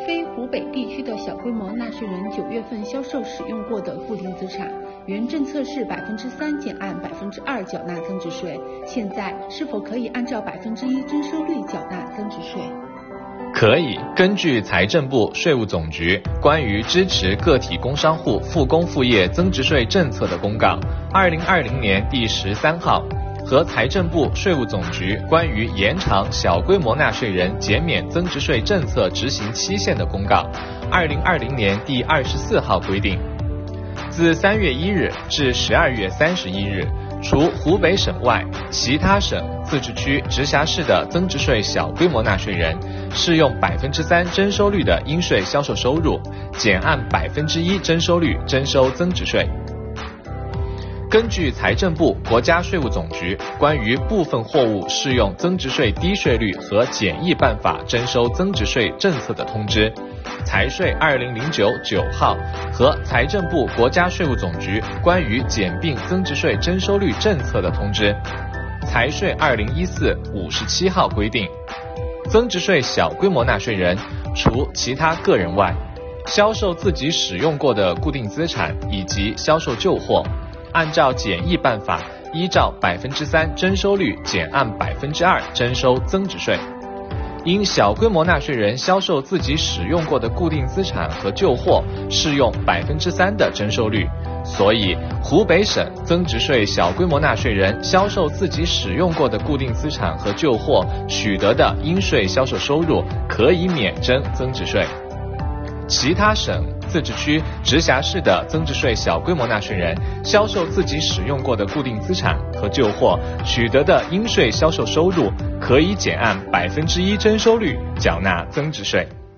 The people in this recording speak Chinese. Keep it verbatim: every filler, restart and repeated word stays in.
非湖北地区的小规模纳税人九月份销售使用过的固定资产，原政策是百分之三减按百分之二缴纳增值税，现在是否可以按照百分之一征收率缴纳增值税？ 可以。根据财政部、税务总局关于支持个体工商户复工复业增值税政策的公告二零二零年第十三号和财政部、税务总局关于延长小规模纳税人减免增值税政策执行期限的公告二零二零年第二十四号规定，自三月一日至十二月三十一日，除湖北省外，其他省、自治区、直辖市的增值税小规模纳税人适用百分之三征收率的应税销售收入，减按百分之一征收率征收增值税。根据财政部、国家税务总局关于部分货物适用增值税低税率和简易办法征收增值税政策的通知，财税二零零九九号和财政部、国家税务总局关于简并增值税征收率政策的通知，财税二零一四五十七号规定，增值税小规模纳税人除其他个人外，销售自己使用过的固定资产以及销售旧货，按照简易办法，依照百分之三征收率减按百分之二征收增值税。因小规模纳税人销售自己使用过的固定资产和旧货适用百分之三的征收率，所以湖北省增值税小规模纳税人销售自己使用过的固定资产和旧货取得的应税销售收入可以免征增值税。其他省、自治区、直辖市的增值税小规模纳税人销售自己使用过的固定资产和旧货取得的应税销售收入，可以减按百分之一征收率缴纳增值税。